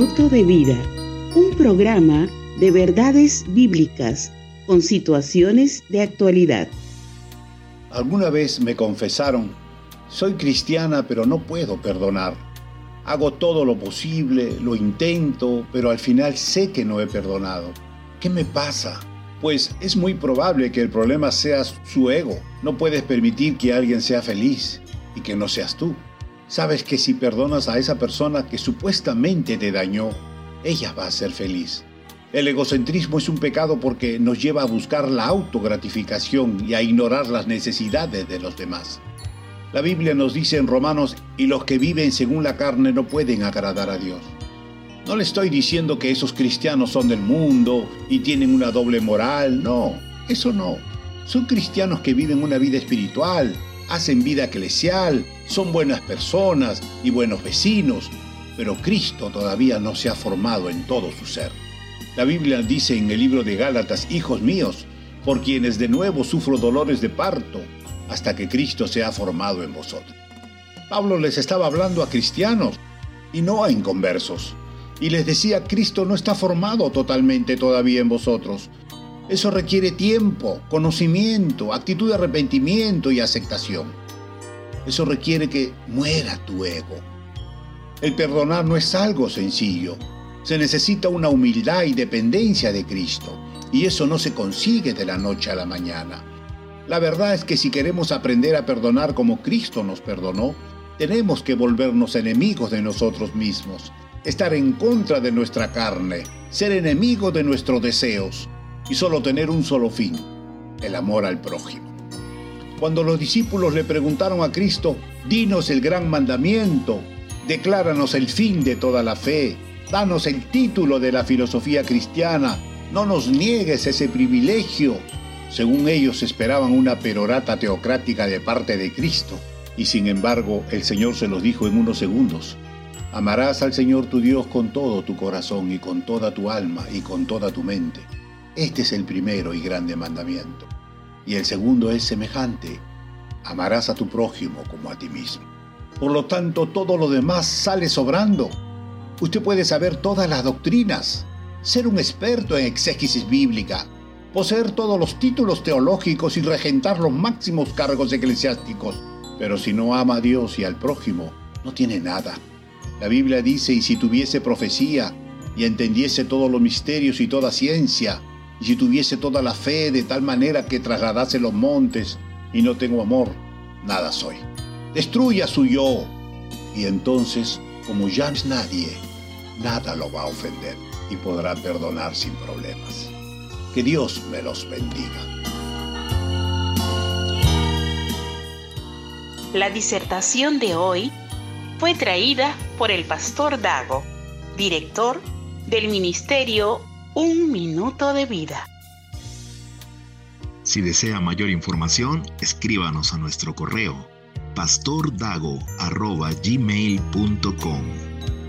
minuto de vida, un programa de verdades bíblicas con situaciones de actualidad. Alguna vez me confesaron, soy cristiana pero no puedo perdonar. Hago todo lo posible, lo intento, pero al final sé que no he perdonado. ¿Qué me pasa? Pues es muy probable que el problema sea su ego. No puedes permitir que alguien sea feliz y que no seas tú. Sabes que si perdonas a esa persona que supuestamente te dañó, ella va a ser feliz. El egocentrismo es un pecado porque nos lleva a buscar la autogratificación y a ignorar las necesidades de los demás. La Biblia nos dice en Romanos, y los que viven según la carne no pueden agradar a Dios. No le estoy diciendo que esos cristianos son del mundo y tienen una doble moral, no, eso no. Son cristianos que viven una vida espiritual, hacen vida eclesial, son buenas personas y buenos vecinos, pero Cristo todavía no se ha formado en todo su ser. La Biblia dice en el libro de Gálatas, hijos míos, por quienes de nuevo sufro dolores de parto, hasta que Cristo se ha formado en vosotros. Pablo les estaba hablando a cristianos y no a inconversos. Y les decía, Cristo no está formado totalmente todavía en vosotros. Eso requiere tiempo, conocimiento, actitud de arrepentimiento y aceptación. Eso requiere que muera tu ego. El perdonar no es algo sencillo. Se necesita una humildad y dependencia de Cristo. Y eso no se consigue de la noche a la mañana. La verdad es que si queremos aprender a perdonar como Cristo nos perdonó, tenemos que volvernos enemigos de nosotros mismos. Estar en contra de nuestra carne, ser enemigos de nuestros deseos y solo tener un solo fin, el amor al prójimo. Cuando los discípulos le preguntaron a Cristo, dinos el gran mandamiento, decláranos el fin de toda la fe, danos el título de la filosofía cristiana, no nos niegues ese privilegio. Según ellos esperaban una perorata teocrática de parte de Cristo, y sin embargo el Señor se los dijo en unos segundos. Amarás al Señor tu Dios con todo tu corazón y con toda tu alma y con toda tu mente. Este es el primero y grande mandamiento. Y el segundo es semejante. Amarás a tu prójimo como a ti mismo. Por lo tanto, todo lo demás sale sobrando. Usted puede saber todas las doctrinas, ser un experto en exégesis bíblica, poseer todos los títulos teológicos y regentar los máximos cargos eclesiásticos. Pero si no ama a Dios y al prójimo, no tiene nada. La Biblia dice, y si tuviese profecía, y entendiese todos los misterios y toda ciencia, y si tuviese toda la fe de tal manera que trasladase los montes, y no tengo amor, nada soy. Destruya su yo, y entonces, como ya no es nadie, nada lo va a ofender, y podrá perdonar sin problemas. Que Dios me los bendiga. La disertación de hoy fue traída por el pastor Dago, director del ministerio Un Minuto de Vida. Si desea mayor información, escríbanos a nuestro correo pastordago@gmail.com.